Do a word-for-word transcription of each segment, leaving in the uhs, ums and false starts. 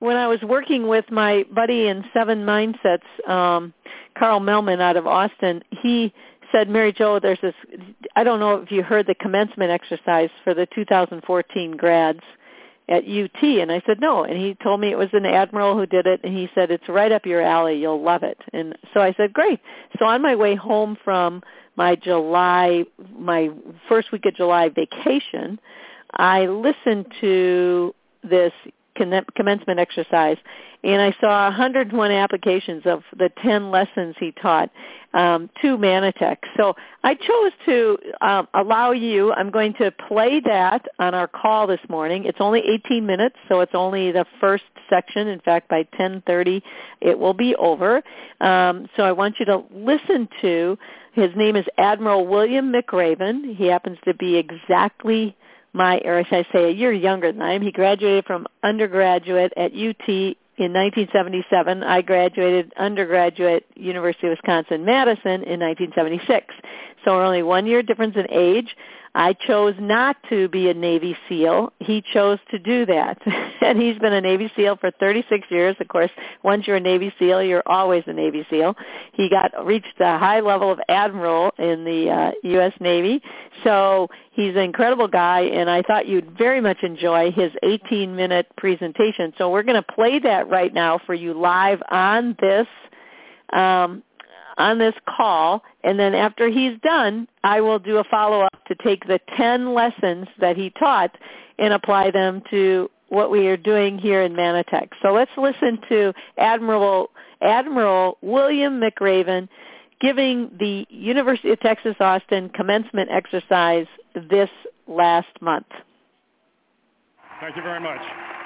when I was working with my buddy in Seven Mindsets, um, Carl Melman out of Austin, he said, Mary Jo, there's this, I don't know if you heard the commencement exercise for the two thousand fourteen grads at U T. And I said, no. And he told me it was an admiral who did it. And he said, it's right up your alley. You'll love it. And so I said, great. So on my way home from my July, my first week of July vacation, I listened to this commencement exercise, and I saw one hundred one applications of the ten lessons he taught um, to Manatech. So I chose to um, allow you, I'm going to play that on our call this morning. It's only eighteen minutes, so it's only the first section. In fact, by ten thirty, it will be over. Um, so I want you to listen to, his name is Admiral William McRaven. He happens to be exactly my, or should I say, a year younger than I am. He graduated from undergraduate at U T in nineteen seventy-seven. I graduated undergraduate University of Wisconsin-Madison in nineteen seventy-six. So we're only one year difference in age. I chose not to be a Navy SEAL. He chose to do that. And he's been a Navy SEAL for thirty-six years. Of course, once you're a Navy SEAL, you're always a Navy SEAL. He got reached a high level of admiral in the uh, U S Navy. So he's an incredible guy, and I thought you'd very much enjoy his eighteen-minute presentation. So we're going to play that right now for you live on this um, on this call, and then after he's done, I will do a follow-up to take the ten lessons that he taught and apply them to what we are doing here in Manatech. So let's listen to Admiral Admiral William McRaven giving the University of Texas Austin commencement exercise this last month. Thank you very much.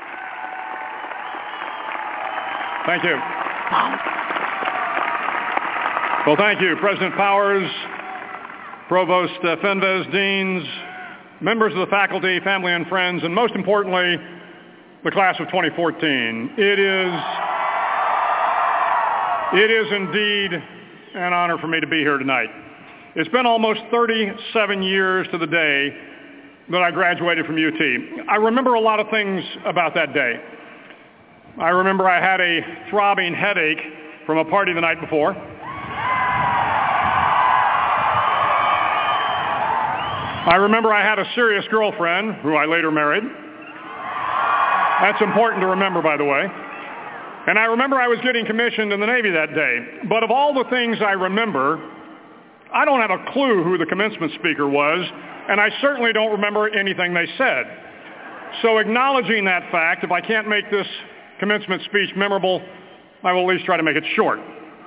Thank you. Well, thank you, President Powers, Provost uh, Fenves, deans, members of the faculty, family, and friends, and most importantly, the class of twenty fourteen. It is, it is indeed an honor for me to be here tonight. It's been almost thirty-seven years to the day that I graduated from U T. I remember a lot of things about that day. I remember I had a throbbing headache from a party the night before. I remember I had a serious girlfriend who I later married. That's important to remember, by the way. And I remember I was getting commissioned in the Navy that day. But of all the things I remember, I don't have a clue who the commencement speaker was, and I certainly don't remember anything they said. So acknowledging that fact, if I can't make this commencement speech memorable, I will at least try to make it short.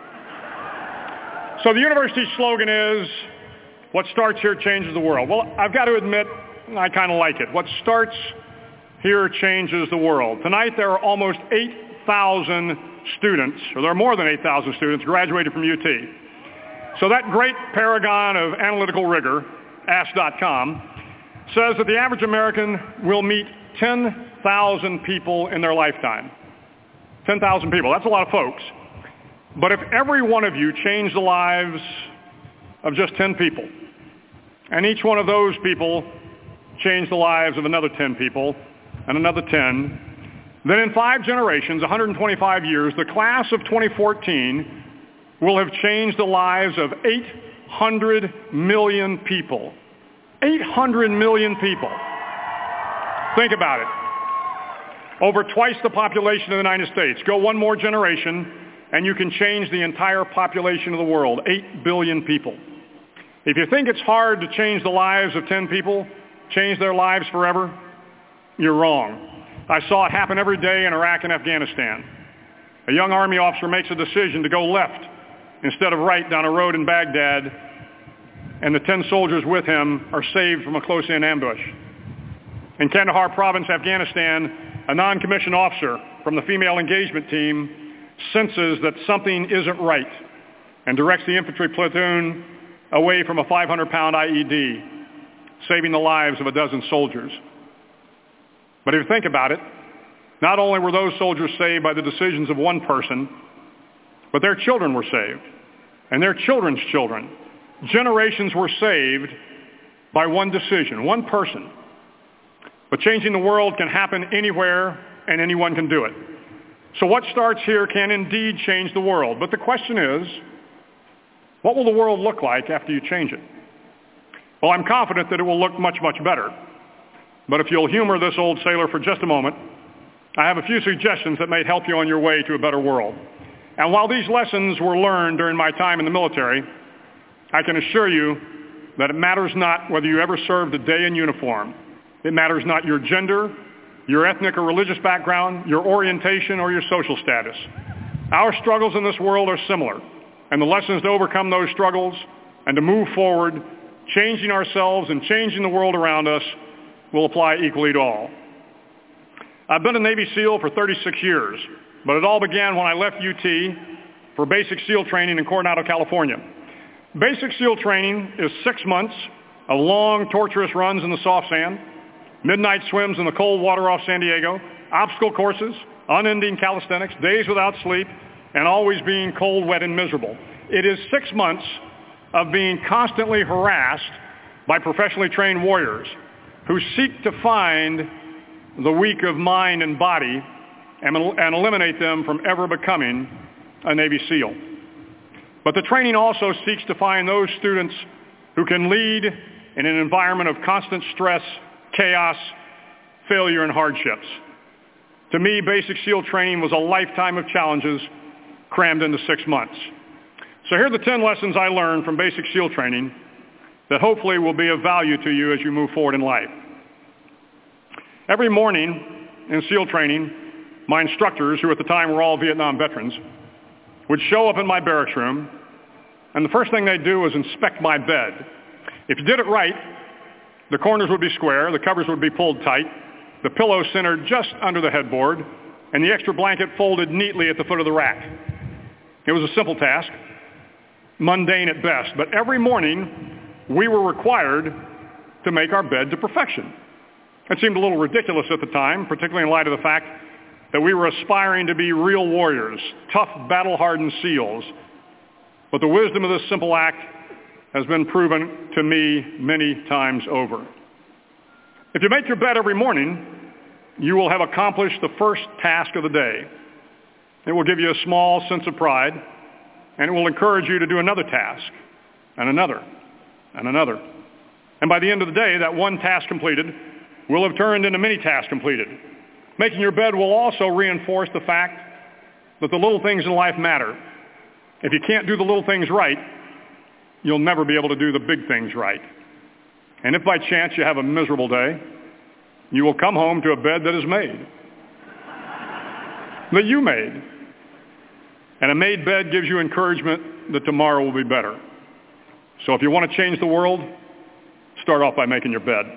So the university's slogan is, what starts here changes the world. Well, I've got to admit, I kind of like it. What starts here changes the world. Tonight there are almost eight thousand students, or there are more than eight thousand students graduated from U T. So that great paragon of analytical rigor, ask dot com, says that the average American will meet ten thousand people in their lifetime. ten thousand people, that's a lot of folks. But if every one of you changed the lives of just ten people, and each one of those people changed the lives of another ten people, and another ten, then in five generations, one hundred twenty-five years, the class of twenty fourteen will have changed the lives of eight hundred million people. eight hundred million people. Think about it. Over twice the population of the United States. Go one more generation, and you can change the entire population of the world, eight billion people. If you think it's hard to change the lives of ten people, change their lives forever, you're wrong. I saw it happen every day in Iraq and Afghanistan. A young Army officer makes a decision to go left instead of right down a road in Baghdad, and the ten soldiers with him are saved from a close-in ambush. In Kandahar province, Afghanistan, a non-commissioned officer from the female engagement team senses that something isn't right and directs the infantry platoon away from a five hundred pound I E D, saving the lives of a dozen soldiers. But if you think about it, not only were those soldiers saved by the decisions of one person, but their children were saved, and their children's children. Generations were saved by one decision, one person. But changing the world can happen anywhere, and anyone can do it. So what starts here can indeed change the world. But the question is, what will the world look like after you change it? Well, I'm confident that it will look much, much better. But if you'll humor this old sailor for just a moment, I have a few suggestions that may help you on your way to a better world. And while these lessons were learned during my time in the military, I can assure you that it matters not whether you ever served a day in uniform. It matters not your gender, your ethnic or religious background, your orientation, or your social status. Our struggles in this world are similar, and the lessons to overcome those struggles and to move forward, changing ourselves and changing the world around us, will apply equally to all. I've been a Navy SEAL for thirty-six years, but it all began when I left U T for basic SEAL training in Coronado, California. Basic SEAL training is six months of long, torturous runs in the soft sand, midnight swims in the cold water off San Diego, obstacle courses, unending calisthenics, days without sleep, and always being cold, wet, and miserable. It is six months of being constantly harassed by professionally trained warriors who seek to find the weak of mind and body and, and eliminate them from ever becoming a Navy SEAL. But the training also seeks to find those students who can lead in an environment of constant stress, chaos, failure, and hardships. To me, basic SEAL training was a lifetime of challenges crammed into six months. So here are the ten lessons I learned from basic SEAL training that hopefully will be of value to you as you move forward in life. Every morning in SEAL training, my instructors, who at the time were all Vietnam veterans, would show up in my barracks room, and the first thing they'd do was inspect my bed. If you did it right, the corners would be square, the covers would be pulled tight, the pillow centered just under the headboard, and the extra blanket folded neatly at the foot of the rack. It was a simple task, mundane at best, but every morning we were required to make our bed to perfection. It seemed a little ridiculous at the time, particularly in light of the fact that we were aspiring to be real warriors, tough, battle-hardened SEALs. But the wisdom of this simple act has been proven to me many times over. If you make your bed every morning, you will have accomplished the first task of the day. It will give you a small sense of pride, and it will encourage you to do another task, and another, and another. And by the end of the day, that one task completed will have turned into many tasks completed. Making your bed will also reinforce the fact that the little things in life matter. If you can't do the little things right, you'll never be able to do the big things right. And if by chance you have a miserable day, you will come home to a bed that is made, that you made. And a made bed gives you encouragement that tomorrow will be better. So if you want to change the world, start off by making your bed.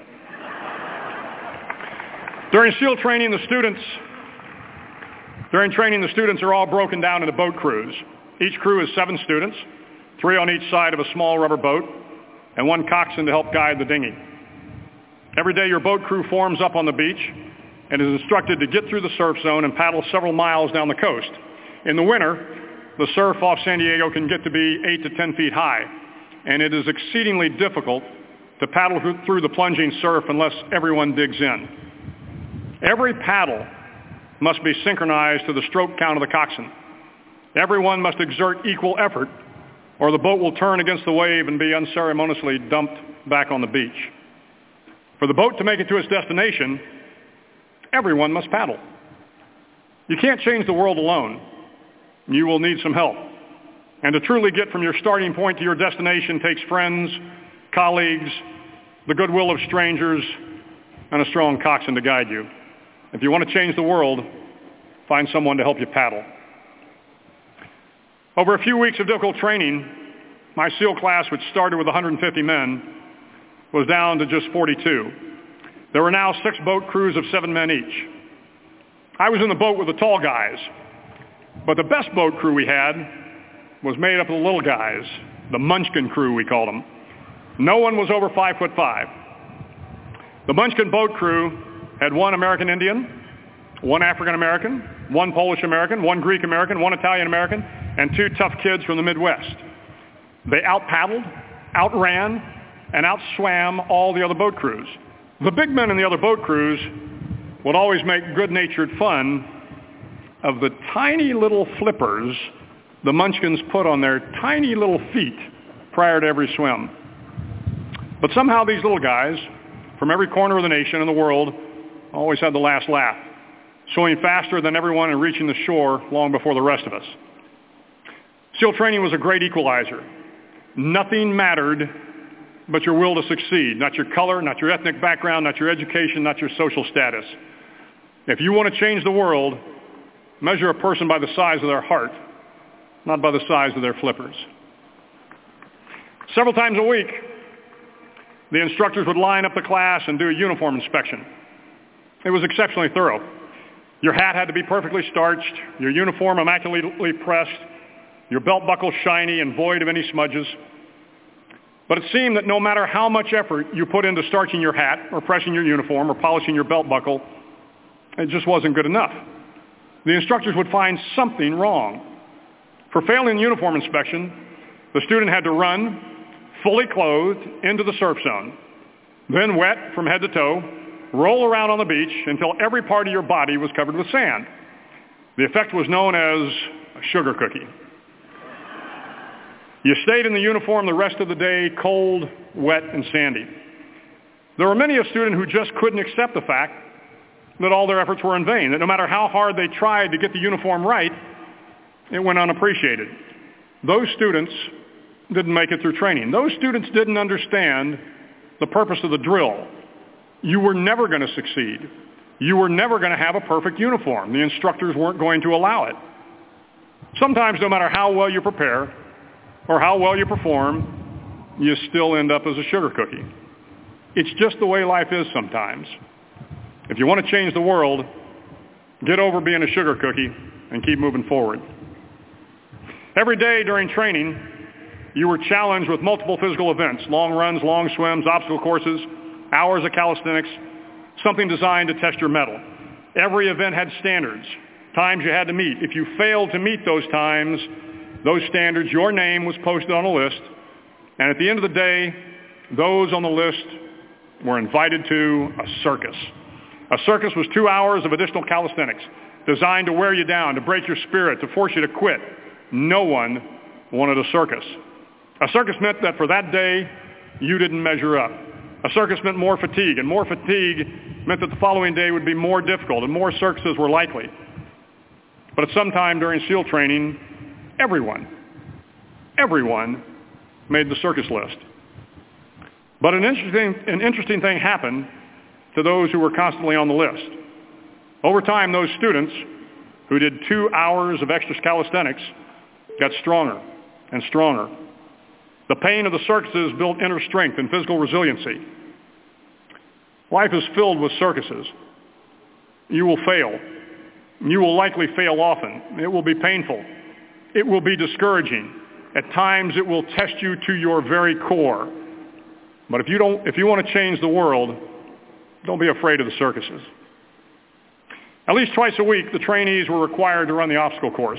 During SEAL training, the students, during training, the students are all broken down into boat crews. Each crew is seven students, three on each side of a small rubber boat, and one coxswain to help guide the dinghy. Every day your boat crew forms up on the beach and is instructed to get through the surf zone and paddle several miles down the coast. In the winter, the surf off San Diego can get to be eight to ten feet high, and it is exceedingly difficult to paddle through the plunging surf unless everyone digs in. Every paddle must be synchronized to the stroke count of the coxswain. Everyone must exert equal effort, or the boat will turn against the wave and be unceremoniously dumped back on the beach. For the boat to make it to its destination, everyone must paddle. You can't change the world alone. You will need some help. And to truly get from your starting point to your destination takes friends, colleagues, the goodwill of strangers, and a strong coxswain to guide you. If you want to change the world, find someone to help you paddle. Over a few weeks of difficult training, my SEAL class, which started with one hundred fifty men, was down to just forty-two. There were now six boat crews of seven men each. I was in the boat with the tall guys, but the best boat crew we had was made up of the little guys, the Munchkin crew, we called them. No one was over five foot five. The Munchkin boat crew had one American Indian, one African American, one Polish American, one Greek American, one Italian American, and two tough kids from the Midwest. They out-paddled, outran, and outswam all the other boat crews. The big men in the other boat crews would always make good-natured fun of the tiny little flippers the Munchkins put on their tiny little feet prior to every swim. But somehow these little guys from every corner of the nation and the world always had the last laugh, swimming faster than everyone and reaching the shore long before the rest of us. SEAL training was a great equalizer. Nothing mattered but your will to succeed, not your color, not your ethnic background, not your education, not your social status. If you want to change the world, measure a person by the size of their heart, not by the size of their flippers. Several times a week, the instructors would line up the class and do a uniform inspection. It was exceptionally thorough. Your hat had to be perfectly starched, your uniform immaculately pressed, your belt buckle shiny and void of any smudges. But it seemed that no matter how much effort you put into starching your hat or pressing your uniform or polishing your belt buckle, it just wasn't good enough. The instructors would find something wrong. For failing the uniform inspection, the student had to run, fully clothed, into the surf zone, then wet from head to toe, roll around on the beach until every part of your body was covered with sand. The effect was known as a sugar cookie. You stayed in the uniform the rest of the day, cold, wet, and sandy. There were many a student who just couldn't accept the fact that all their efforts were in vain, that no matter how hard they tried to get the uniform right, it went unappreciated. Those students didn't make it through training. Those students didn't understand the purpose of the drill. You were never going to succeed. You were never going to have a perfect uniform. The instructors weren't going to allow it. Sometimes, no matter how well you prepare or how well you perform, you still end up as a sugar cookie. It's just the way life is sometimes. If you want to change the world, get over being a sugar cookie and keep moving forward. Every day during training, you were challenged with multiple physical events, long runs, long swims, obstacle courses, hours of calisthenics, something designed to test your mettle. Every event had standards, times you had to meet. If you failed to meet those times, those standards, your name was posted on a list, and at the end of the day, those on the list were invited to a circus. A circus was two hours of additional calisthenics designed to wear you down, to break your spirit, to force you to quit. No one wanted a circus. A circus meant that for that day, you didn't measure up. A circus meant more fatigue, and more fatigue meant that the following day would be more difficult, and more circuses were likely. But at some time during SEAL training, everyone, everyone made the circus list. But an interesting, an interesting thing happened to those who were constantly on the list. Over time, those students who did two hours of extra calisthenics got stronger and stronger. The pain of the circuses built inner strength and physical resiliency. Life is filled with circuses. You will fail. You will likely fail often. It will be painful. It will be discouraging. At times, it will test you to your very core. But if you don't, if you want to change the world, don't be afraid of the circuses. At least twice a week, the trainees were required to run the obstacle course.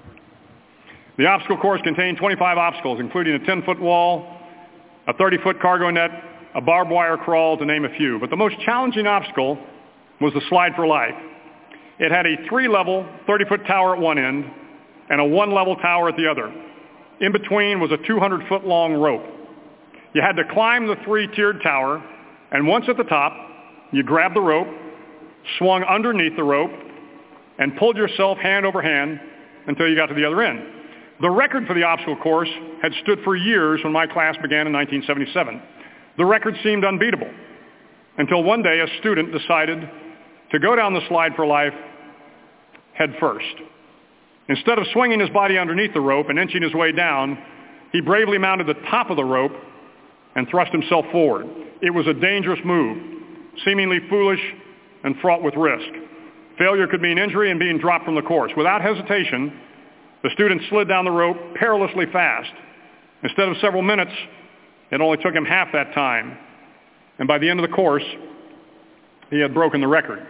The obstacle course contained twenty-five obstacles, including a ten-foot wall, a thirty-foot cargo net, a barbed wire crawl, to name a few. But the most challenging obstacle was the slide for life. It had a three-level, thirty-foot tower at one end and a one-level tower at the other. In between was a two hundred foot long rope. You had to climb the three-tiered tower, and once at the top, you grabbed the rope, swung underneath the rope, and pulled yourself hand over hand until you got to the other end. The record for the obstacle course had stood for years when my class began in nineteen seventy-seven. The record seemed unbeatable until one day a student decided to go down the slide for life head first. Instead of swinging his body underneath the rope and inching his way down, he bravely mounted the top of the rope and thrust himself forward. It was a dangerous move, seemingly foolish and fraught with risk. Failure could mean injury and being dropped from the course. Without hesitation, the student slid down the rope perilously fast. Instead of several minutes, it only took him half that time. And by the end of the course, he had broken the record.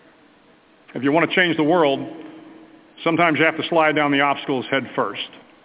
If you want to change the world, sometimes you have to slide down the obstacles head first.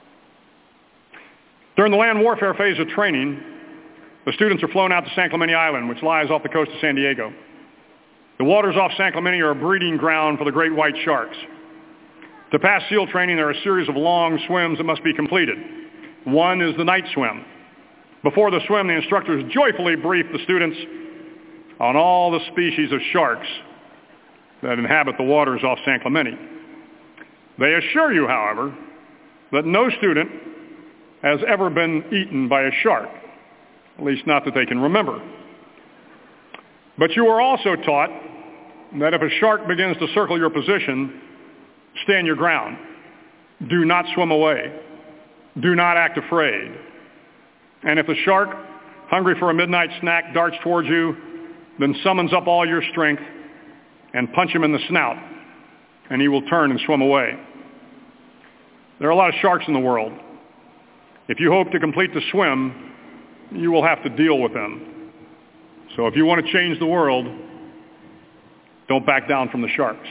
During the land warfare phase of training, the students are flown out to San Clemente Island, which lies off the coast of San Diego. The waters off San Clemente are a breeding ground for the great white sharks. To pass SEAL training, there are a series of long swims that must be completed. One is the night swim. Before the swim, the instructors joyfully brief the students on all the species of sharks that inhabit the waters off San Clemente. They assure you, however, that no student has ever been eaten by a shark, at least not that they can remember. But you are also taught that if a shark begins to circle your position, stand your ground. Do not swim away. Do not act afraid. And if the shark, hungry for a midnight snack, darts towards you, then summons up all your strength and punch him in the snout, and he will turn and swim away. There are a lot of sharks in the world. If you hope to complete the swim, you will have to deal with them. So if you want to change the world, don't back down from the sharks.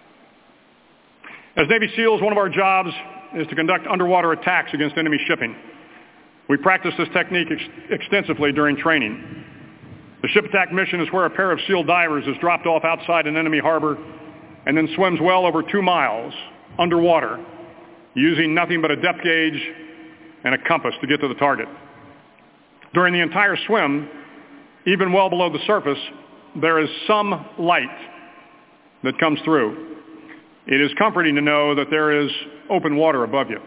As Navy SEALs, one of our jobs is to conduct underwater attacks against enemy shipping. We practice this technique ex- extensively during training. The ship attack mission is where a pair of SEAL divers is dropped off outside an enemy harbor and then swims well over two miles underwater, using nothing but a depth gauge and a compass to get to the target. During the entire swim, even well below the surface, there is some light that comes through. It is comforting to know that there is open water above you.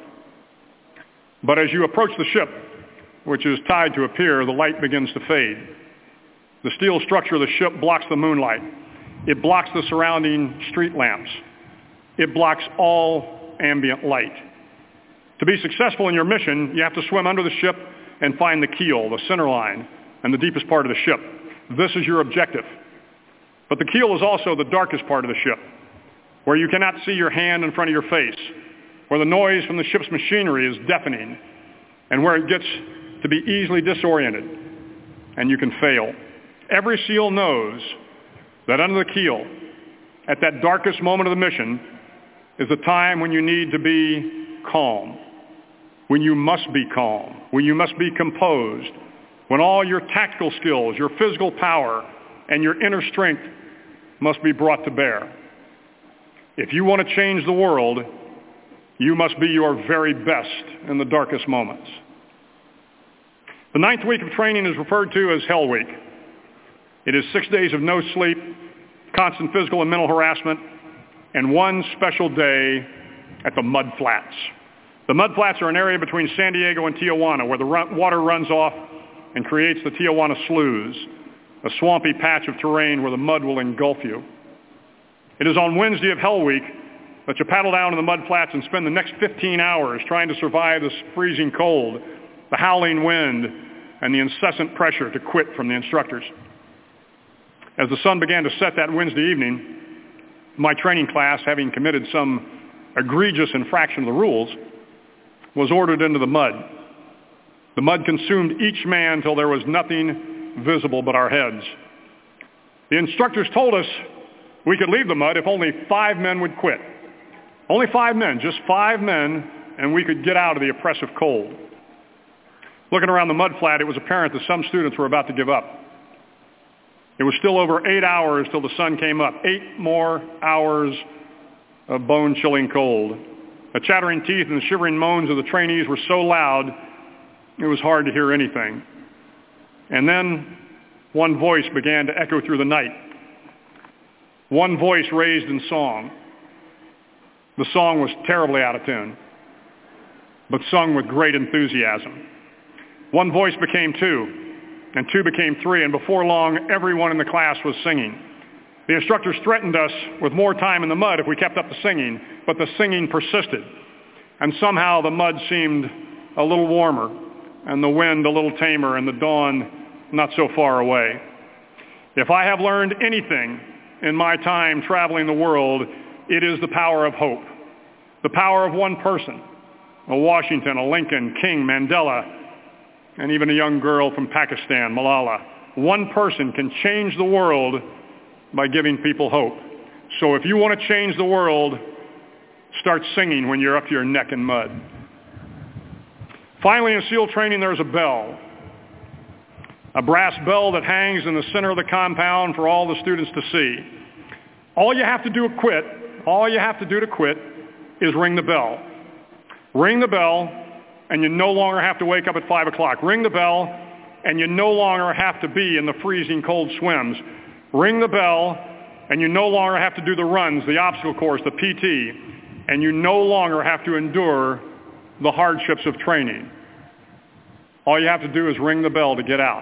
But as you approach the ship, which is tied to a pier, the light begins to fade. The steel structure of the ship blocks the moonlight. It blocks the surrounding street lamps. It blocks all ambient light. To be successful in your mission, you have to swim under the ship and find the keel, the center line, and the deepest part of the ship. This is your objective. But the keel is also the darkest part of the ship, where you cannot see your hand in front of your face, where the noise from the ship's machinery is deafening, and where it gets to be easily disoriented, and you can fail. Every SEAL knows that under the keel, at that darkest moment of the mission, is the time when you need to be calm, when you must be calm, when you must be composed, when all your tactical skills, your physical power, and your inner strength must be brought to bear. If you want to change the world, you must be your very best in the darkest moments. The ninth week of training is referred to as Hell Week. It is six days of no sleep, constant physical and mental harassment, and one special day at the Mud Flats. The Mud Flats are an area between San Diego and Tijuana where the run- water runs off and creates the Tijuana Sloughs, a swampy patch of terrain where the mud will engulf you. It is on Wednesday of Hell Week that you paddle down to the Mud Flats and spend the next fifteen hours trying to survive this freezing cold, the howling wind, and the incessant pressure to quit from the instructors. As the sun began to set that Wednesday evening, my training class, having committed some egregious infraction of the rules, was ordered into the mud. The mud consumed each man till there was nothing visible but our heads. The instructors told us we could leave the mud if only five men would quit. Only five men, just five men, and we could get out of the oppressive cold. Looking around the mud flat, it was apparent that some students were about to give up. It was still over eight hours till the sun came up. Eight more hours of bone-chilling cold. The chattering teeth and the shivering moans of the trainees were so loud, it was hard to hear anything. And then one voice began to echo through the night. One voice raised in song. The song was terribly out of tune, but sung with great enthusiasm. One voice became two, and two became three, and before long, everyone in the class was singing. The instructors threatened us with more time in the mud if we kept up the singing, but the singing persisted. And somehow the mud seemed a little warmer, and the wind a little tamer, and the dawn not so far away. If I have learned anything in my time traveling the world, it is the power of hope. The power of one person, a Washington, a Lincoln, King, Mandela, and even a young girl from Pakistan, Malala. One person can change the world by giving people hope. So if you want to change the world, start singing when you're up to your neck in mud. Finally, in SEAL training, there's a bell. A brass bell that hangs in the center of the compound for all the students to see. All you have to do to quit, all you have to do to quit is ring the bell. Ring the bell, and you no longer have to wake up at five o'clock. Ring the bell, and you no longer have to be in the freezing cold swims. Ring the bell, and you no longer have to do the runs, the obstacle course, the P T, and you no longer have to endure the hardships of training. All you have to do is ring the bell to get out.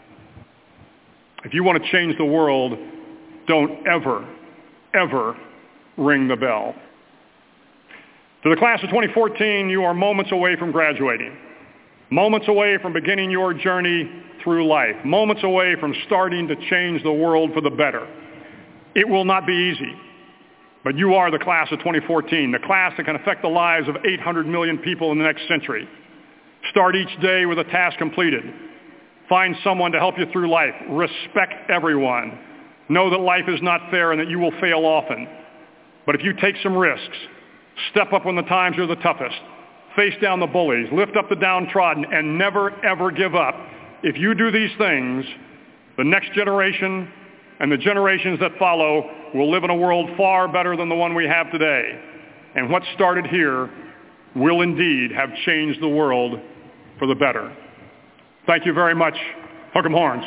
If you want to change the world, don't ever, ever ring the bell. To the class of twenty fourteen, you are moments away from graduating, moments away from beginning your journey through life, moments away from starting to change the world for the better. It will not be easy, but you are the class of twenty fourteen, the class that can affect the lives of eight hundred million people in the next century. Start each day with a task completed. Find someone to help you through life. Respect everyone. Know that life is not fair and that you will fail often. But if you take some risks, step up when the times are the toughest, face down the bullies, lift up the downtrodden, and never, ever give up. If you do these things, the next generation and the generations that follow will live in a world far better than the one we have today. And what started here will indeed have changed the world for the better. Thank you very much. Hook 'em horns.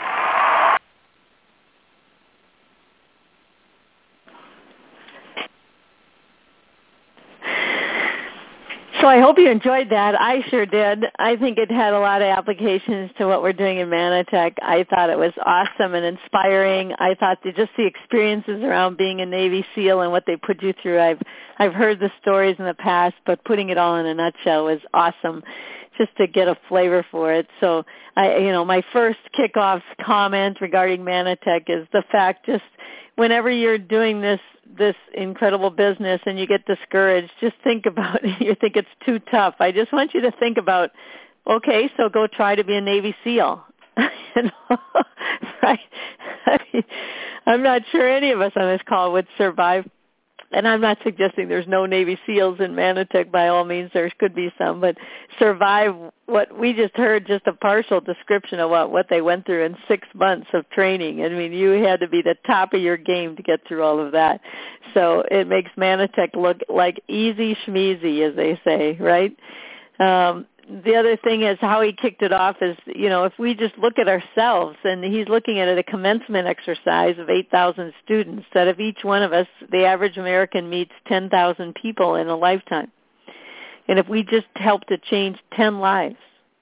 So I hope you enjoyed that. I sure did. I think it had a lot of applications to what we're doing in Manatech. I thought it was awesome and inspiring. I thought that just the experiences around being a Navy SEAL and what they put you through. I've I've heard the stories in the past, but putting it all in a nutshell was awesome, just to get a flavor for it. So I, you know, my first kickoff comment regarding Manatech is the fact, just whenever you're doing this this incredible business and you get discouraged, just think about it. You think it's too tough. I just want you to think about, okay, so go try to be a Navy SEAL. You know? Right? I mean, I'm not sure any of us on this call would survive. And I'm not suggesting there's no Navy SEALs in Manatech. By all means, there could be some, but survive what we just heard, just a partial description of what, what they went through in six months of training. I mean, you had to be the top of your game to get through all of that. So it makes Manatech look like easy schmeezy, as they say, right? Um, the other thing is how he kicked it off is, you know, if we just look at ourselves, and he's looking at it, a commencement exercise of eight thousand students, that if each one of us, the average American meets ten thousand people in a lifetime. And if we just help to change ten lives,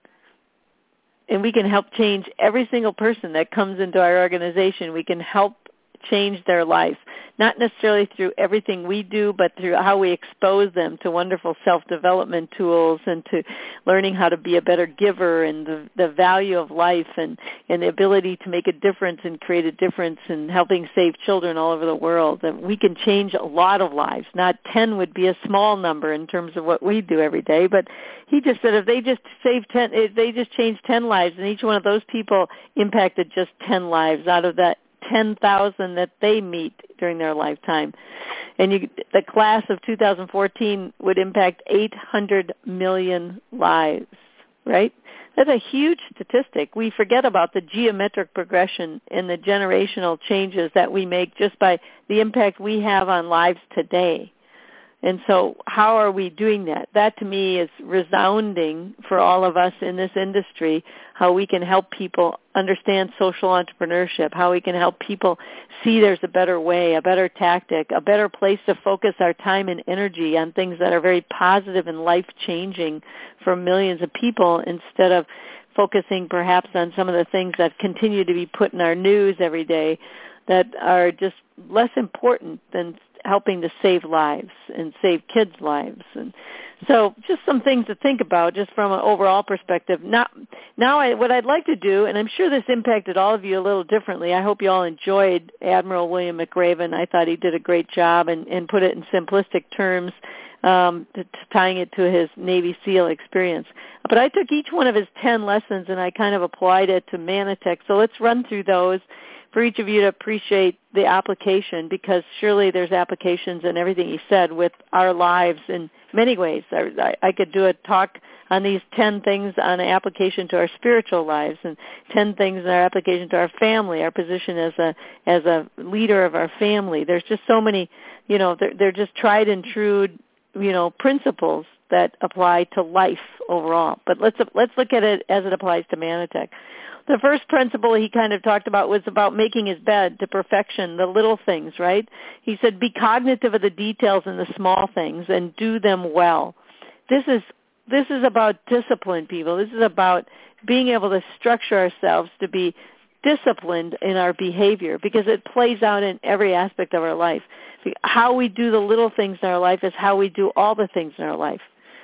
and we can help change every single person that comes into our organization, we can help change their life, not necessarily through everything we do, but through how we expose them to wonderful self-development tools and to learning how to be a better giver and the, the value of life and, and the ability to make a difference and create a difference in helping save children all over the world. That we can change a lot of lives. Not ten would be a small number in terms of what we do every day, but he just said if they just saved ten, if they just changed ten lives, and each one of those people impacted just ten lives out of that ten thousand that they meet during their lifetime. And you, the class of two thousand fourteen would impact eight hundred million lives, right? That's a huge statistic. We forget about the geometric progression and the generational changes that we make just by the impact we have on lives today. And so how are we doing that? That, to me, is resounding for all of us in this industry, how we can help people understand social entrepreneurship, how we can help people see there's a better way, a better tactic, a better place to focus our time and energy on things that are very positive and life-changing for millions of people, instead of focusing perhaps on some of the things that continue to be put in our news every day that are just less important than helping to save lives and save kids' lives. And so just some things to think about just from an overall perspective. Now, now I, what I'd like to do, and I'm sure this impacted all of you a little differently, I hope you all enjoyed Admiral William McRaven. I thought he did a great job and, and put it in simplistic terms, um, to, to tying it to his Navy SEAL experience. But I took each one of his ten lessons and I kind of applied it to Manatech. So let's run through those for each of you to appreciate the application, because surely there's applications in everything he said with our lives in many ways. I, I could do a talk on these ten things on an application to our spiritual lives, and ten things in our application to our family, our position as a as a leader of our family. There's just so many, you know, they're, they're just tried and true you know, principles that apply to life overall. But let's let's look at it as it applies to Mannatech. The first principle he kind of talked about was about making his bed to perfection, the little things, right? He said, be cognitive of the details and the small things and do them well. This is this is about discipline, people. This is about being able to structure ourselves to be disciplined in our behavior, because it plays out in every aspect of our life. How we do the little things in our life is how we do all the things in our life.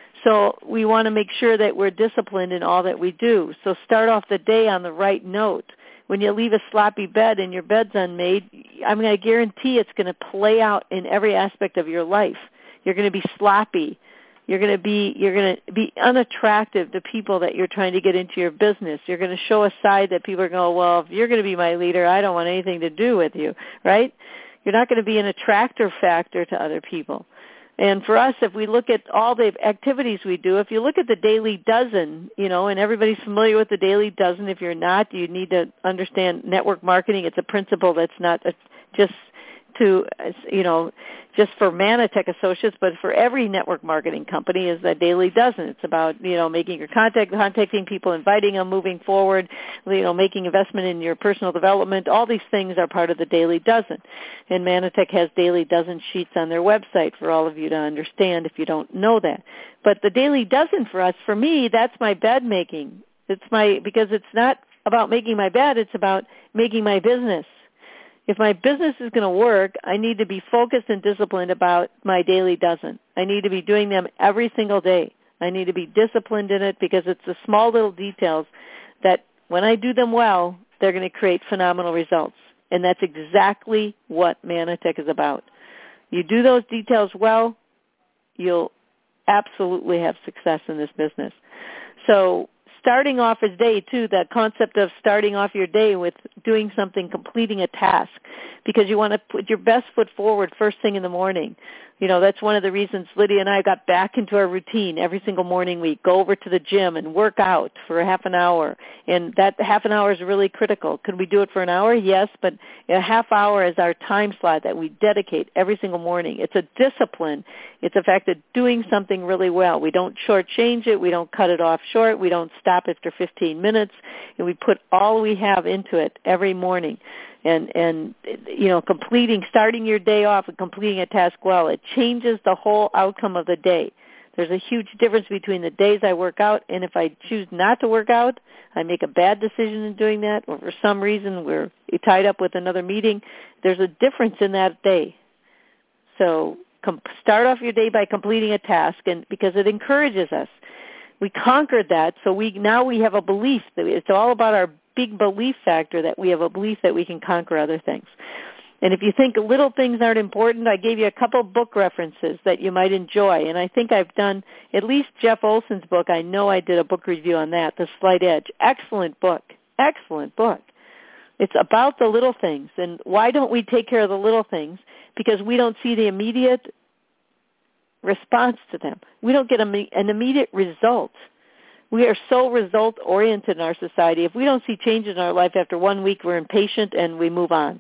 So we want to make sure that we're disciplined in all that we do. So start off the day on the right note. When you leave a sloppy bed and your bed's unmade, I'm going to guarantee it's going to play out in every aspect of your life. You're going to be sloppy. You're going to be you're going to be unattractive to people that you're trying to get into your business. You're going to show a side that people are going, well, if you're going to be my leader, I don't want anything to do with you, right? You're not going to be an attractor factor to other people. And for us, if we look at all the activities we do, if you look at the Daily Dozen, you know, and everybody's familiar with the Daily Dozen. If you're not, you need to understand network marketing. It's a principle that's not just to, you know, just for Mannatech Associates, but for every network marketing company is the Daily Dozen. It's about, you know, making your contact, contacting people, inviting them, moving forward, you know, making investment in your personal development. All these things are part of the Daily Dozen. And Mannatech has Daily Dozen sheets on their website for all of you to understand if you don't know that. But the Daily Dozen for us, for me, that's my bed making. It's my, because it's not about making my bed, it's about making my business. If my business is going to work, I need to be focused and disciplined about my Daily Dozen. I need to be doing them every single day. I need to be disciplined in it, because it's the small little details that when I do them well, they're going to create phenomenal results. And that's exactly what Mannatech is about. You do those details well, you'll absolutely have success in this business. So starting off his day, too, that concept of starting off your day with doing something, completing a task, because you want to put your best foot forward first thing in the morning. You know, that's one of the reasons Lydia and I got back into our routine. Every single morning we go over to the gym and work out for a half an hour, and that half an hour is really critical. Could we do it for an hour? Yes, but a half hour is our time slot that we dedicate every single morning. It's a discipline. It's the fact that doing something really well. We don't shortchange it. We don't cut it off short. We don't stop after fifteen minutes, and we put all we have into it every morning. And, and you know, completing, starting your day off and completing a task well, it changes the whole outcome of the day. There's a huge difference between the days I work out, and if I choose not to work out, I make a bad decision in doing that, or for some reason we're tied up with another meeting, there's a difference in that day. So com- start off your day by completing a task, and because it encourages us. We conquered that, so we now we have a belief that it's all about our big belief factor, that we have a belief that we can conquer other things. And if you think little things aren't important, I gave you a couple book references that you might enjoy. And I think I've done at least Jeff Olson's book. I know I did a book review on that, The Slight Edge. Excellent book. Excellent book. It's about the little things. And why don't we take care of the little things? Because we don't see the immediate response to them. We don't get an immediate result. We are so result-oriented in our society. If we don't see changes in our life after one week, we're impatient and we move on.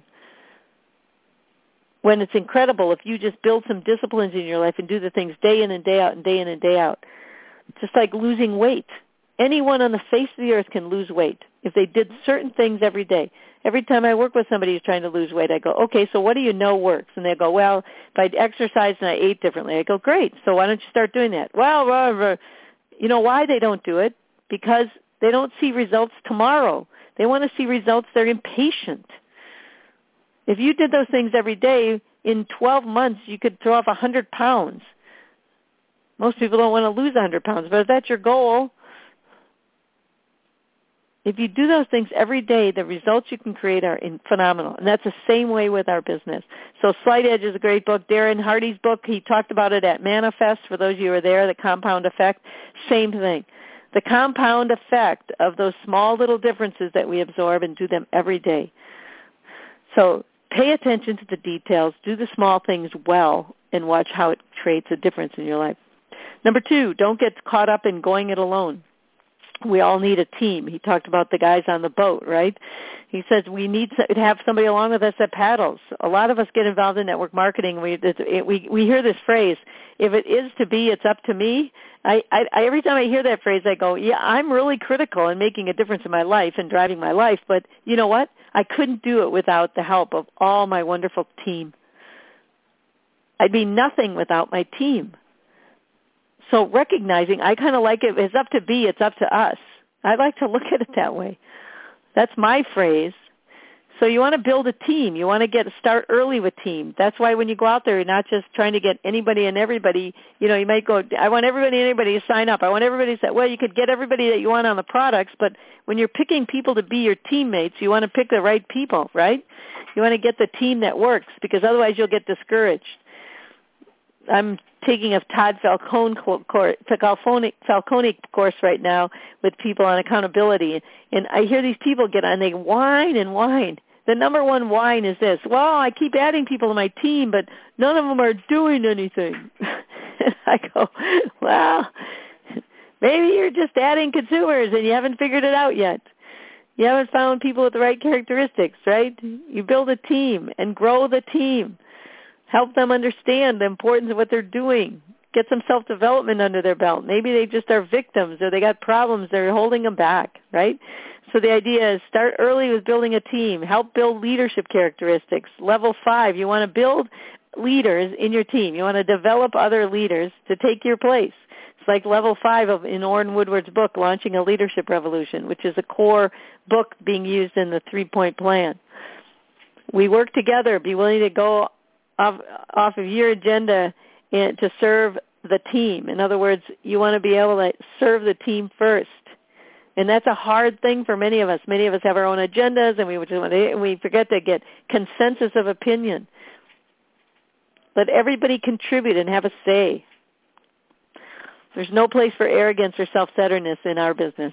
When it's incredible if you just build some disciplines in your life and do the things day in and day out and day in and day out. It's just like losing weight. Anyone on the face of the earth can lose weight if they did certain things every day. Every time I work with somebody who's trying to lose weight, I go, okay, so what do you know works? And they go, well, if I exercised and I ate differently. I go, great, so why don't you start doing that? Well, blah, blah. You know why they don't do it? Because they don't see results tomorrow. They want to see results. They're impatient. If you did those things every day, in twelve months you could throw off one hundred pounds. Most people don't want to lose one hundred pounds, but if that's your goal, if you do those things every day, the results you can create are in phenomenal. And that's the same way with our business. So Slight Edge is a great book. Darren Hardy's book, he talked about it at Manifest. For those of you who are there, the compound effect, same thing. The compound effect of those small little differences that we absorb and do them every day. So pay attention to the details. Do the small things well and watch how it creates a difference in your life. Number two, don't get caught up in going it alone. we all need a team. He talked about the guys on the boat, right? He says we need to have somebody along with us that paddles. A lot of us get involved in network marketing. We it, we we hear this phrase, if it is to be, it's up to me. I, I, I every time I hear that phrase, I go, yeah, I'm really critical in making a difference in my life and driving my life. But you know what? I couldn't do it without the help of all my wonderful team. I'd be nothing without my team. So recognizing, I kind of like it, it's up to be, it's up to us. I like to look at it that way. That's my phrase. So you want to build a team. You want to get start early with team. That's why when you go out there, you're not just trying to get anybody and everybody. You know, you might go, I want everybody and anybody to sign up. I want everybody to say, well, you could get everybody that you want on the products, but when you're picking people to be your teammates, you want to pick the right people, right? You want to get the team that works, because otherwise you'll get discouraged. I'm taking a Todd Falcone course, Falcone, Falcone course right now with people on accountability, and I hear these people get on, they whine and whine. The number one whine is this: well, I keep adding people to my team, but none of them are doing anything. I go, well, maybe you're just adding consumers and you haven't figured it out yet. You haven't found people with the right characteristics, right? You build a team and grow the team. Help them understand the importance of what they're doing. Get some self-development under their belt. Maybe they just are victims, or they got problems. They're holding them back, right? So the idea is start early with building a team. Help build leadership characteristics. Level five, you want to build leaders in your team. You want to develop other leaders to take your place. It's like level five of in Orrin Woodward's book, Launching a Leadership Revolution, which is a core book being used in the three-point plan. We work together. Be willing to go Off, off of your agenda and to serve the team. In other words, you want to be able to serve the team first. And that's a hard thing for many of us. Many of us have our own agendas, and we just want to, and we forget to get consensus of opinion. Let everybody contribute and have a say. There's no place for arrogance or self-centeredness in our business.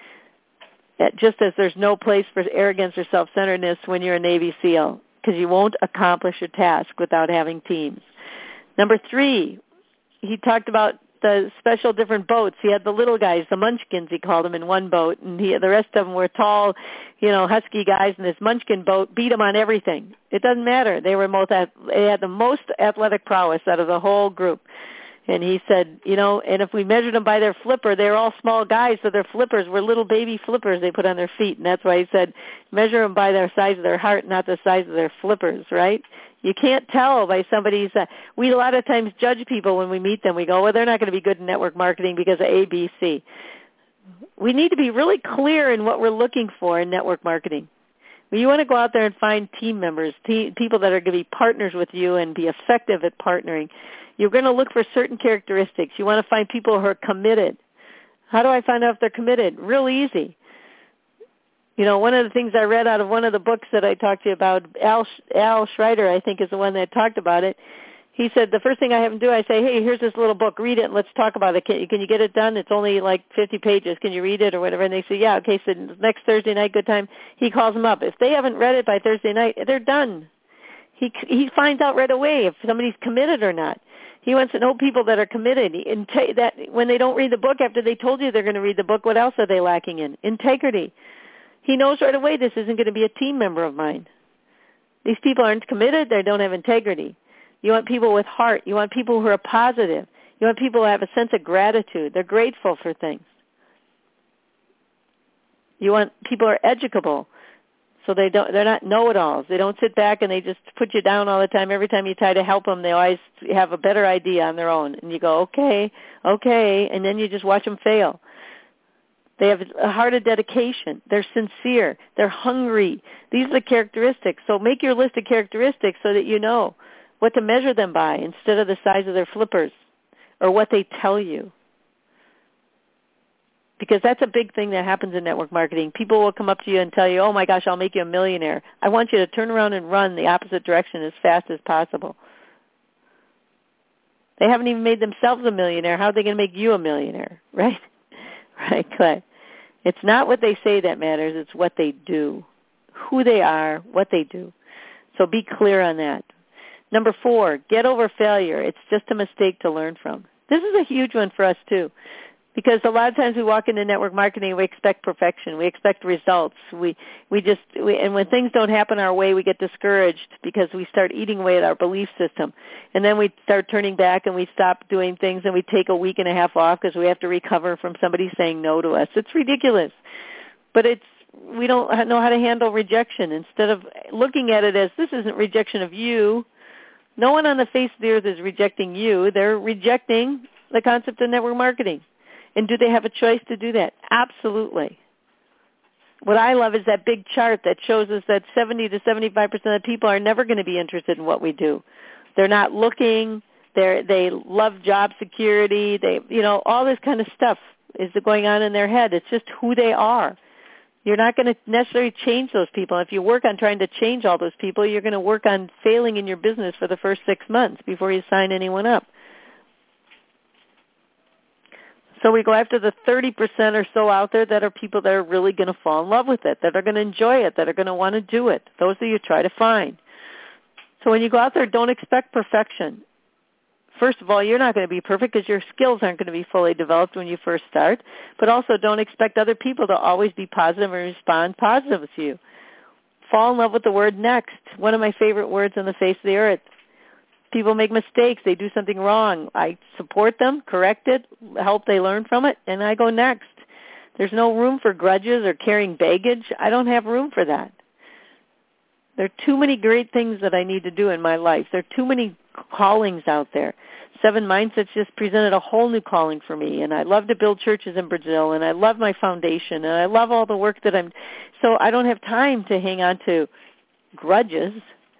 Just as there's no place for arrogance or self-centeredness when you're a Navy SEAL, because you won't accomplish your task without having teams. Number three, he talked about the special different boats. He had the little guys, the munchkins, he called them, in one boat, and he, the rest of them were tall, you know, husky guys, and this munchkin boat beat them on everything. It doesn't matter. They were most, they had the most athletic prowess out of the whole group. And he said, you know, and if we measured them by their flipper, they were all small guys, so their flippers were little baby flippers they put on their feet. And that's why he said, measure them by their size of their heart, not the size of their flippers, right? You can't tell by somebody's, uh, we a lot of times judge people when we meet them. We go, well, they're not going to be good in network marketing because of A, B, C. We need to be really clear in what we're looking for in network marketing. You want to go out there and find team members, te- people that are going to be partners with you and be effective at partnering. You're going to look for certain characteristics. You want to find people who are committed. How do I find out if they're committed? Real easy. You know, one of the things I read out of one of the books that I talked to you about, Al, Al Schreider, I think, is the one that talked about it. He said, the first thing I have them do, I say, hey, here's this little book. Read it and let's talk about it. Can, can you get it done? It's only like fifty pages. Can you read it or whatever? And they say, yeah, okay, so next Thursday night, good time. He calls them up. If they haven't read it by Thursday night, they're done. He he finds out right away if somebody's committed or not. He wants to know people that are committed. And t- that when they don't read the book after they told you they're going to read the book, what else are they lacking in? Integrity. He knows right away this isn't going to be a team member of mine. These people aren't committed. They don't have integrity. You want people with heart. You want people who are positive. You want people who have a sense of gratitude. They're grateful for things. You want people who are educable. So they don't, they're not know-it-alls. They don't sit back and they just put you down all the time. Every time you try to help them, they always have a better idea on their own. And you go, okay, okay, and then you just watch them fail. They have a heart of dedication. They're sincere. They're hungry. These are the characteristics. So make your list of characteristics so that you know what to measure them by instead of the size of their flippers or what they tell you. Because that's a big thing that happens in network marketing. People will come up to you and tell you, oh, my gosh, I'll make you a millionaire. I want you to turn around and run the opposite direction as fast as possible. They haven't even made themselves a millionaire. How are they going to make you a millionaire, right? Right, Clay. It's not what they say that matters. It's what they do, who they are, what they do. So be clear on that. Number four, get over failure. It's just a mistake to learn from. This is a huge one for us, too. Because a lot of times we walk into network marketing, we expect perfection, we expect results. We we just we, and when things don't happen our way, we get discouraged because we start eating away at our belief system, and then we start turning back and we stop doing things and we take a week and a half off because we have to recover from somebody saying no to us. It's ridiculous, but it's we don't know how to handle rejection. Instead of looking at it as this isn't rejection of you, no one on the face of the earth is rejecting you. They're rejecting the concept of network marketing. And do they have a choice to do that? Absolutely. What I love is that big chart that shows us that seventy to seventy-five percent of people are never going to be interested in what we do. They're not looking. They they love job security. They you know all this kind of stuff is going on in their head. It's just who they are. You're not going to necessarily change those people. If you work on trying to change all those people, you're going to work on failing in your business for the first six months before you sign anyone up. So we go after the thirty percent or so out there that are people that are really going to fall in love with it, that are going to enjoy it, that are going to want to do it. Those are you try to find. So when you go out there, don't expect perfection. First of all, you're not going to be perfect because your skills aren't going to be fully developed when you first start. But also don't expect other people to always be positive and respond positive to you. Fall in love with the word next, one of my favorite words on the face of the earth. People make mistakes. They do something wrong. I support them, correct it, help they learn from it, and I go next. There's no room for grudges or carrying baggage. I don't have room for that. There are too many great things that I need to do in my life. There are too many callings out there. Seven Mindsets just presented a whole new calling for me, and I love to build churches in Brazil, and I love my foundation, and I love all the work that I'm, so I don't have time to hang on to grudges.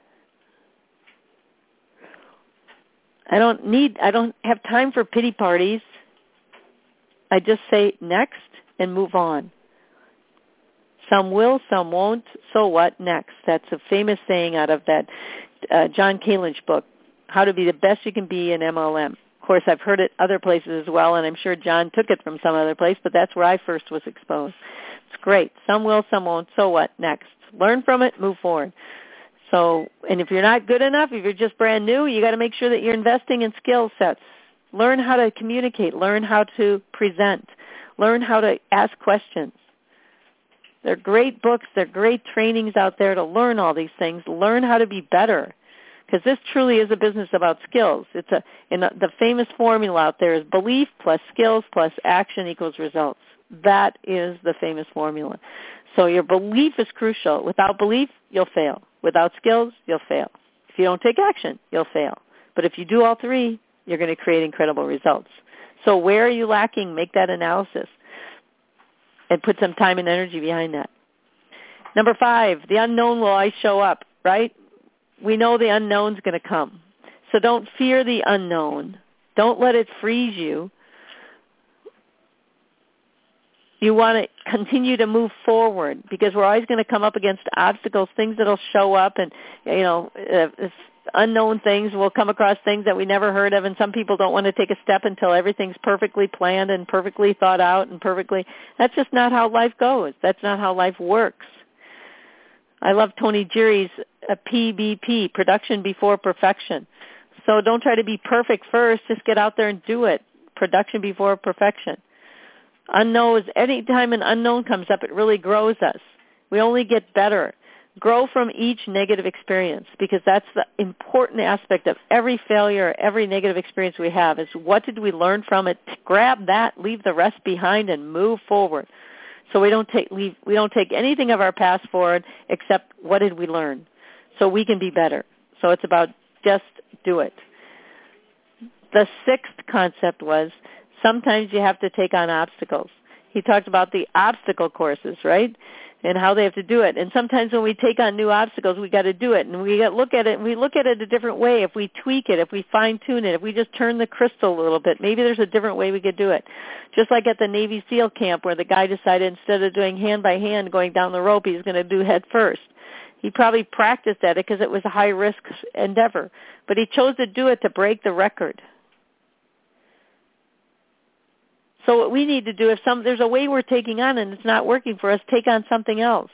I don't need, I don't have time for pity parties. I just say next and move on. Some will, some won't, so what, next. That's a famous saying out of that uh, John Kalinch book, How to Be the Best You Can Be in M L M. Of course, I've heard it other places as well, and I'm sure John took it from some other place, but that's where I first was exposed. It's great. Some will, some won't, so what, next. Learn from it, move forward. So, and if you're not good enough, if you're just brand new, you got to make sure that you're investing in skill sets. Learn how to communicate. Learn how to present. Learn how to ask questions. There are great books. There are great trainings out there to learn all these things. Learn how to be better, because this truly is a business about skills. It's a, and the famous formula out there is belief plus skills plus action equals results. That is the famous formula. So your belief is crucial. Without belief, you'll fail. Without skills, you'll fail. If you don't take action, you'll fail. But if you do all three, you're going to create incredible results. So where are you lacking? Make that analysis and put some time and energy behind that. Number five, the unknown will always show up, right? We know the unknown's going to come. So don't fear the unknown. Don't let it freeze you. You want to continue to move forward, because we're always going to come up against obstacles, things that will show up, and, you know, uh, unknown things. We'll come across things that we never heard of, and some people don't want to take a step until everything's perfectly planned and perfectly thought out and perfectly. That's just not how life goes. That's not how life works. I love Tony Jerry's uh, P B P, production before perfection. So don't try to be perfect first. Just get out there and do it. Production before perfection. Unknown, any time an unknown comes up, it really grows us. We only get better. Grow from each negative experience, because that's the important aspect of every failure, every negative experience we have, is what did we learn from it? Grab that, leave the rest behind, and move forward. So we don't take leave, we don't take anything of our past forward except what did we learn, so we can be better. So it's about just do it. The sixth concept was sometimes you have to take on obstacles. He talked about the obstacle courses, right, and how they have to do it. And sometimes when we take on new obstacles, we got to do it. And we got to look at it, and we look at it a different way. If we tweak it, if we fine-tune it, if we just turn the crystal a little bit, maybe there's a different way we could do it. Just like at the Navy SEAL camp where the guy decided instead of doing hand-by-hand going down the rope, he's going to do head first. He probably practiced at it because it was a high-risk endeavor. But he chose to do it to break the record. So what we need to do, if some, there's a way we're taking on and it's not working for us, take on something else.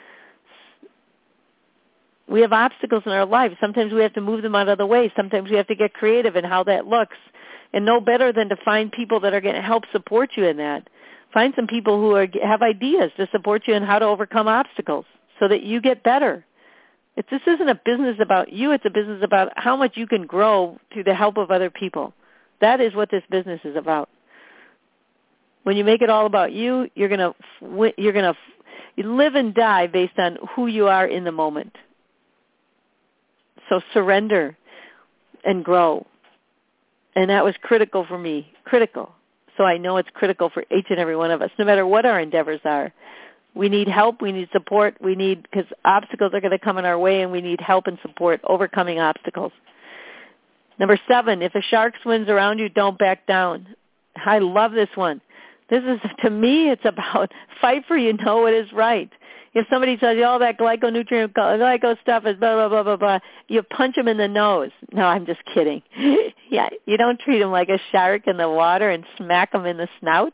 We have obstacles in our life. Sometimes we have to move them out of the way. Sometimes we have to get creative in how that looks. And no better than to find people that are going to help support you in that. Find some people who are, have ideas to support you in how to overcome obstacles so that you get better. It, this isn't a business about you. It's a business about how much you can grow through the help of other people. That is what this business is about. When you make it all about you, you're going to you're going to you live and die based on who you are in the moment. So surrender and grow. And that was critical for me, critical. So I know it's critical for each and every one of us, no matter what our endeavors are. We need help, we need support, we need, because obstacles are going to come in our way, and we need help and support overcoming obstacles. Number seven, if a shark swims around you, don't back down. I love this one. This is, to me, it's about fight for you know what is right. If somebody tells you all that glyconutrient, glyco stuff is blah, blah, blah, blah, blah, you punch them in the nose. No, I'm just kidding. Yeah, you don't treat them like a shark in the water and smack them in the snout.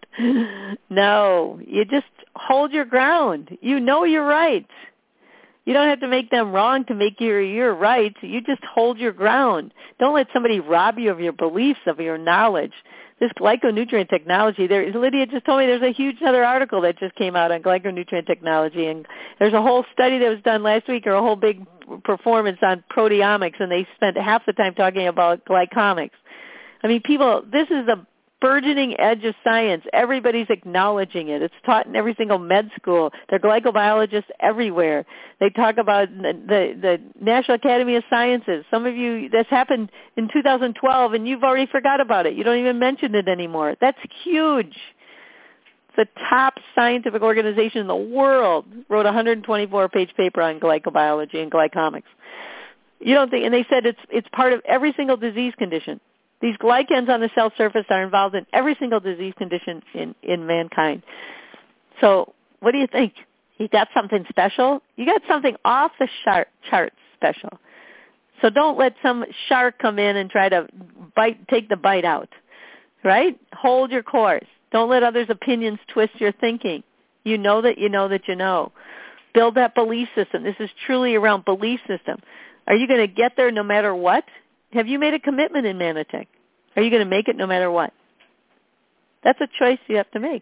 No, you just hold your ground. You know you're right. You don't have to make them wrong to make you you're right. You just hold your ground. Don't let somebody rob you of your beliefs, of your knowledge. This glyconutrient technology, there, Lydia just told me there's a huge other article that just came out on glyconutrient technology, and there's a whole study that was done last week, or a whole big performance on proteomics, and they spent half the time talking about glycomics. I mean, people, this is a burgeoning edge of science. Everybody's acknowledging it. It's taught in every single med school. There are glycobiologists everywhere. They talk about the, the, the National Academy of Sciences. Some of you, this happened in two thousand twelve, and you've already forgot about it. You don't even mention it anymore. That's huge. The top scientific organization in the world wrote a one hundred twenty-four page paper on glycobiology and glycomics. You don't think, and they said it's it's part of every single disease condition. These glycans on the cell surface are involved in every single disease condition in, in mankind. So what do you think? You got something special? You got something off the chart, chart special. So don't let some shark come in and try to bite, take the bite out, right? Hold your course. Don't let others' opinions twist your thinking. You know that you know that you know. Build that belief system. This is truly around belief system. Are you going to get there no matter what? Have you made a commitment in Manatech? Are you going to make it no matter what? That's a choice you have to make.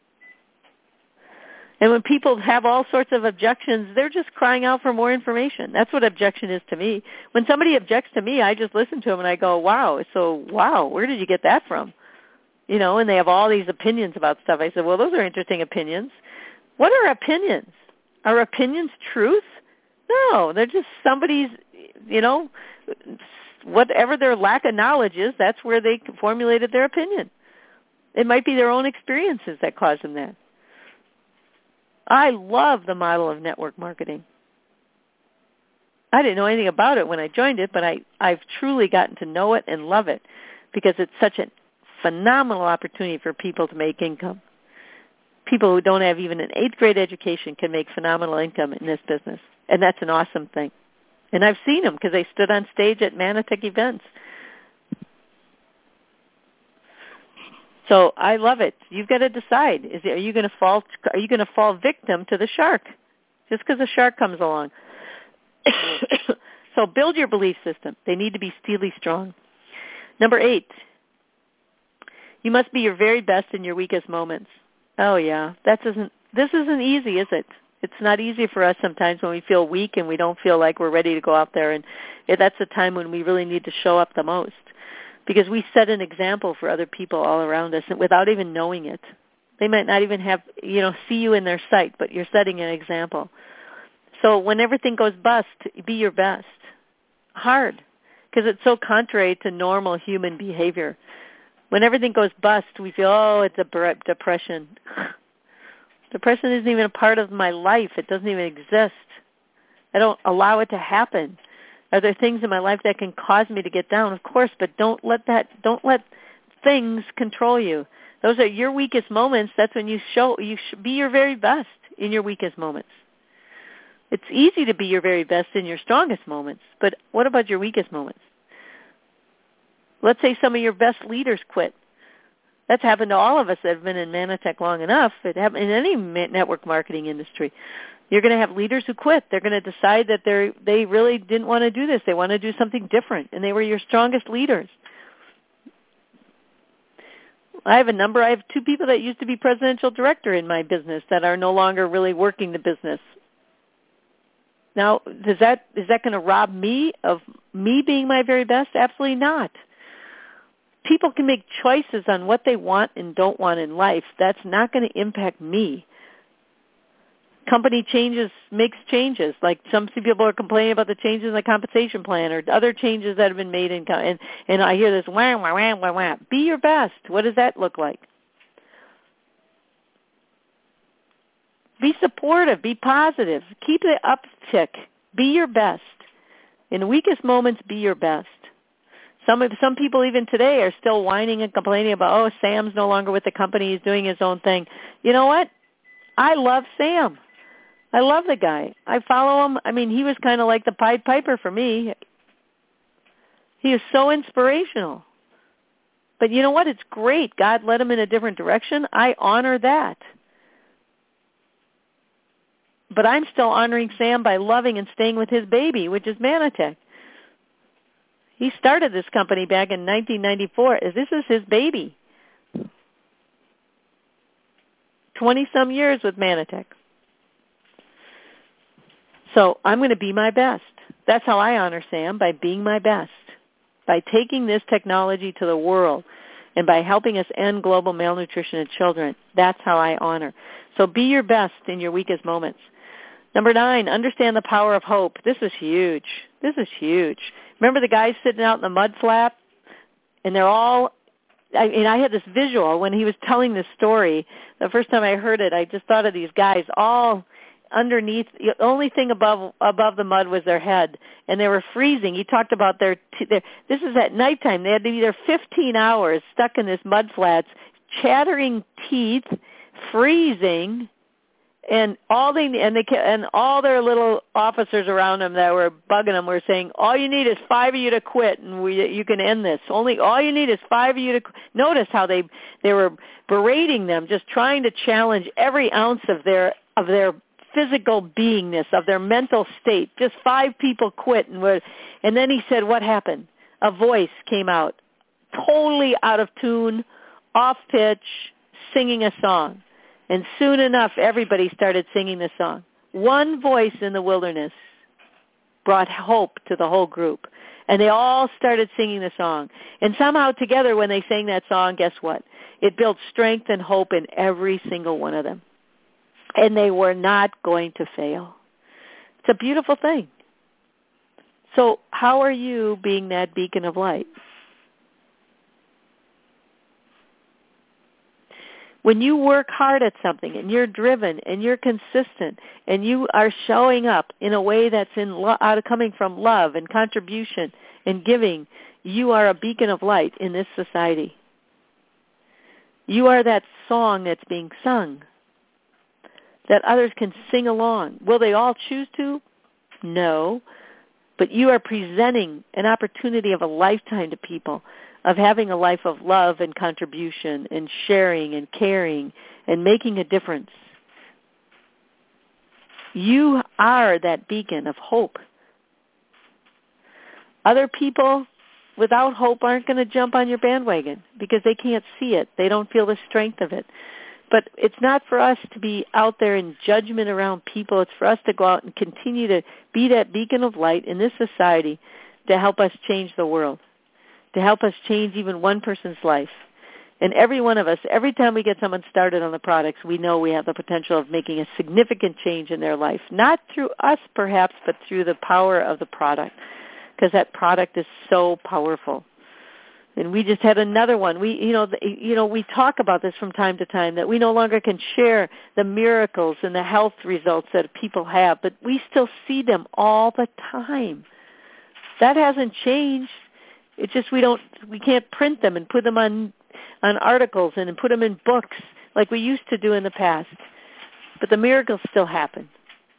And when people have all sorts of objections, they're just crying out for more information. That's what objection is to me. When somebody objects to me, I just listen to them and I go, wow, so wow, where did you get that from? You know, and they have all these opinions about stuff. I said, well, those are interesting opinions. What are opinions? Are opinions truth? No, they're just somebody's, you know, whatever their lack of knowledge is, that's where they formulated their opinion. It might be their own experiences that cause them that. I love the model of network marketing. I didn't know anything about it when I joined it, but I, I've truly gotten to know it and love it because it's such a phenomenal opportunity for people to make income. People who don't have even an eighth grade education can make phenomenal income in this business, and that's an awesome thing. And I've seen them because they stood on stage at Manatech events. So I love it. You've got to decide: is are you going to fall? Are you going to fall victim to the shark just because a shark comes along? So build your belief system. They need to be steely strong. Number eight, you must be your very best in your weakest moments. Oh yeah, that isn't. This isn't easy, is it? It's not easy for us sometimes when we feel weak and we don't feel like we're ready to go out there. And that's the time when we really need to show up the most because we set an example for other people all around us without even knowing it. They might not even have, you know, see you in their sight, but you're setting an example. So when everything goes bust, be your best. Hard because it's so contrary to normal human behavior. When everything goes bust, we feel, oh, it's a depression. Depression isn't even a part of my life. It doesn't even exist. I don't allow it to happen. Are there things in my life that can cause me to get down? Of course, but don't let that. Don't let things control you. Those are your weakest moments. That's when you show. You should be your very best in your weakest moments. It's easy to be your very best in your strongest moments, but what about your weakest moments? Let's say some of your best leaders quit. That's happened to all of us that have been in Manatech long enough. It happened in any network marketing industry. You're going to have leaders who quit. They're going to decide that they they really didn't want to do this. They want to do something different, and they were your strongest leaders. I have a number. I have two people that used to be presidential director in my business that are no longer really working the business. Now, does that is that going to rob me of me being my very best? Absolutely not. People can make choices on what they want and don't want in life. That's not going to impact me. Company changes, makes changes. Like some people are complaining about the changes in the compensation plan or other changes that have been made in, and, and I hear this, wah, wah, wah, wah, wah. Be your best. What does that look like? Be supportive. Be positive. Keep the uptick. Be your best. In the weakest moments, be your best. Some of some people even today are still whining and complaining about, oh, Sam's no longer with the company. He's doing his own thing. You know what? I love Sam. I love the guy. I follow him. I mean, he was kind of like the Pied Piper for me. He is so inspirational. But you know what? It's great. God led him in a different direction. I honor that. But I'm still honoring Sam by loving and staying with his baby, which is Manatech. He started this company back in nineteen ninety-four. This is his baby. twenty-some years with Manatech. So I'm going to be my best. That's how I honor Sam, by being my best, by taking this technology to the world, and by helping us end global malnutrition in children. That's how I honor. So be your best in your weakest moments. Number nine, understand the power of hope. This is huge. This is huge. Remember the guys sitting out in the mud flap? And they're all, I mean, I had this visual when he was telling this story. The first time I heard it, I just thought of these guys all underneath. The only thing above above the mud was their head, and they were freezing. He talked about their, their this is at nighttime. They had to be there fifteen hours stuck in this mud flats, chattering teeth, freezing. And all they and they and all their little officers around them that were bugging them were saying, "All you need is five of you to quit, and we you can end this. Only all you need is five of you to." Qu-. Notice how they they were berating them, just trying to challenge every ounce of their of their physical beingness, of their mental state. Just five people quit, and were, and then he said, "What happened?" A voice came out, totally out of tune, off pitch, singing a song. And soon enough, everybody started singing the song. One voice in the wilderness brought hope to the whole group. And they all started singing the song. And somehow together when they sang that song, guess what? It built strength and hope in every single one of them. And they were not going to fail. It's a beautiful thing. So how are you being that beacon of light? When you work hard at something and you're driven and you're consistent and you are showing up in a way that's in lo- out of coming from love and contribution and giving, you are a beacon of light in this society. You are that song that's being sung that others can sing along. Will they all choose to? No. But you are presenting an opportunity of a lifetime to people, of having a life of love and contribution and sharing and caring and making a difference. You are that beacon of hope. Other people without hope aren't going to jump on your bandwagon because they can't see it. They don't feel the strength of it. But it's not for us to be out there in judgment around people. It's for us to go out and continue to be that beacon of light in this society to help us change the world, to help us change even one person's life. And every one of us, every time we get someone started on the products, we know we have the potential of making a significant change in their life, not through us perhaps, but through the power of the product, because that product is so powerful. And we just had another one. We, you know, the, you know, we talk about this from time to time, that we no longer can share the miracles and the health results that people have, but we still see them all the time. That hasn't changed. It's just we don't, we can't print them and put them on on articles and put them in books like we used to do in the past. But the miracles still happen.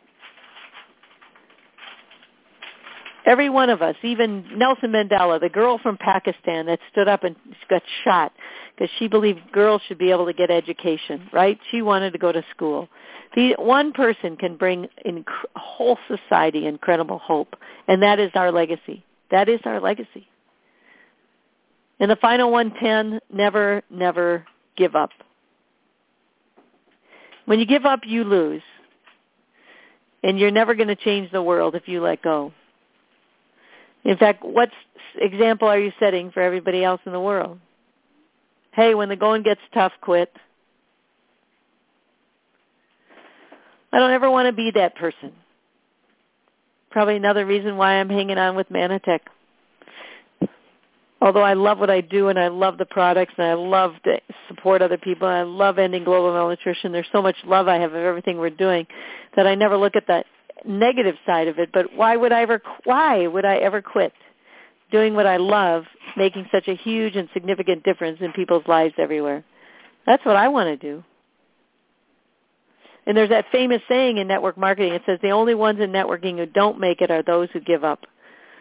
Every one of us, even Nelson Mandela, the girl from Pakistan that stood up and got shot because she believed girls should be able to get education, right? She wanted to go to school. The one person can bring in a whole society incredible hope, and that is our legacy. That is our legacy. And the final one ten, never, never, give up. When you give up, you lose. And you're never going to change the world if you let go. In fact, what example are you setting for everybody else in the world? Hey, when the going gets tough, quit. I don't ever want to be that person. Probably another reason why I'm hanging on with Manatech. Although I love what I do and I love the products and I love to support other people and I love ending global malnutrition, there's so much love I have of everything we're doing that I never look at the negative side of it. But why would I ever, why would I ever quit doing what I love, making such a huge and significant difference in people's lives everywhere? That's what I want to do. And there's that famous saying in network marketing. It says the only ones in networking who don't make it are those who give up.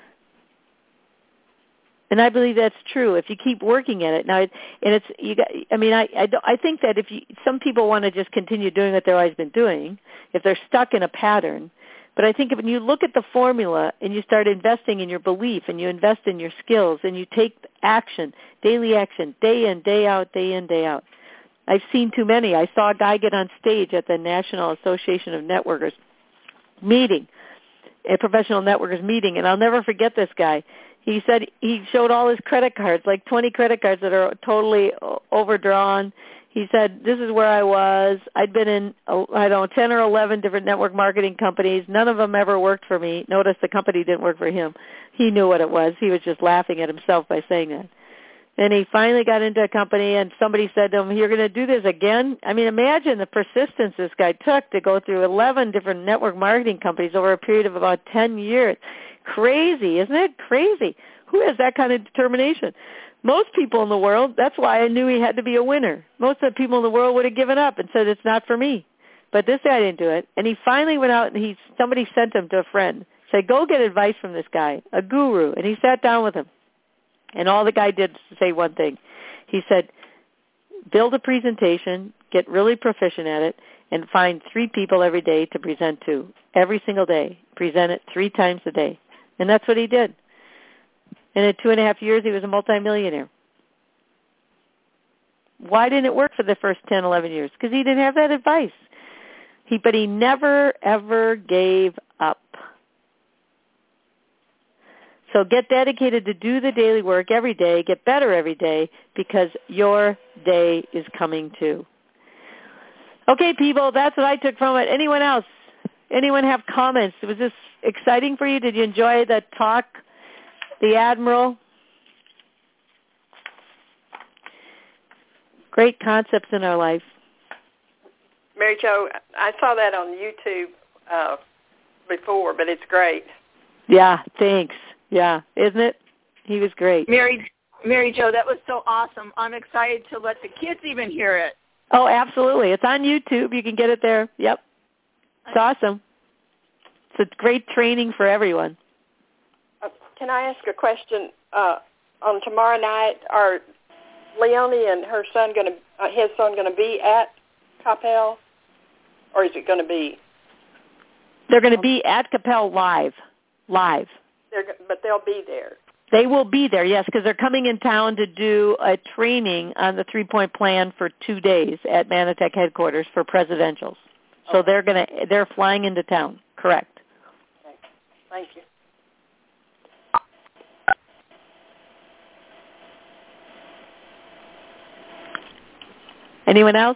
And I believe that's true. If you keep working at it now, it, and it's you got. I mean, I I, I think that if you, some people want to just continue doing what they've always been doing, if they're stuck in a pattern. But I think if when you look at the formula and you start investing in your belief and you invest in your skills and you take action, daily action, day in, day out, day in, day out. I've seen too many. I saw a guy get on stage at the National Association of Networkers meeting, a professional networkers meeting, and I'll never forget this guy. He said he showed all his credit cards, like twenty credit cards that are totally overdrawn. He said, this is where I was. I'd been in, I don't know, ten or eleven different network marketing companies. None of them ever worked for me. Notice the company didn't work for him. He knew what it was. He was just laughing at himself by saying that. And he finally got into a company, and somebody said to him, you're going to do this again? I mean, imagine the persistence this guy took to go through eleven different network marketing companies over a period of about ten years. Crazy, isn't it? Crazy. Who has that kind of determination? Most people in the world, that's why I knew he had to be a winner. Most of the people in the world would have given up and said, it's not for me. But this guy didn't do it. And he finally went out, and he somebody sent him to a friend. Said, go get advice from this guy, a guru. And he sat down with him. And all the guy did was say one thing. He said, build a presentation, get really proficient at it, and find three people every day to present to. Every single day. Present it three times a day. And that's what he did. And in two and a half years, he was a multimillionaire. Why didn't it work for the first ten, eleven years? Because he didn't have that advice. He, but he never, ever gave up. So get dedicated to do the daily work every day, get better every day, because your day is coming too. Okay, people, that's what I took from it. Anyone else? Anyone have comments? Was this exciting for you? Did you enjoy the talk? The Admiral? Great concepts in our life. Mary Jo, I saw that on YouTube uh, before, but it's great. Yeah, thanks. Yeah, isn't it? He was great. Mary, Mary Jo, that was so awesome. I'm excited to let the kids even hear it. Oh, absolutely. It's on YouTube. You can get it there. Yep. It's awesome. It's a great training for everyone. Uh, can I ask a question? Uh, on tomorrow night, are Leonie and her son going to, uh, his son going to be at Capel, or is it going to be? They're going to be at Capel live, live. They're, but they'll be there. They will be there, yes, because they're coming in town to do a training on the three-point plan for two days at Manatech headquarters for presidentials. So okay. they're going to they're flying into town. Correct. Okay. Thank you. Anyone else?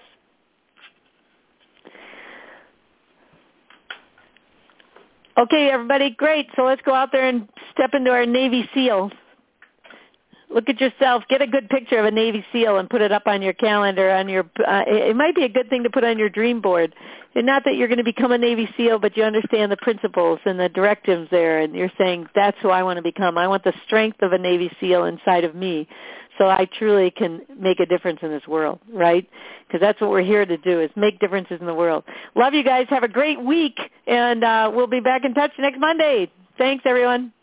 Okay, everybody, great. So let's go out there and step into our Navy SEAL. Look at yourself. Get a good picture of a Navy SEAL and put it up on your calendar. On your, uh, it might be a good thing to put on your dream board. And not that you're going to become a Navy SEAL, but you understand the principles and the directives there, and you're saying, that's who I want to become. I want the strength of a Navy SEAL inside of me so I truly can make a difference in this world, right? Because that's what we're here to do, is make differences in the world. Love you guys. Have a great week, and uh, we'll be back in touch next Monday. Thanks, everyone.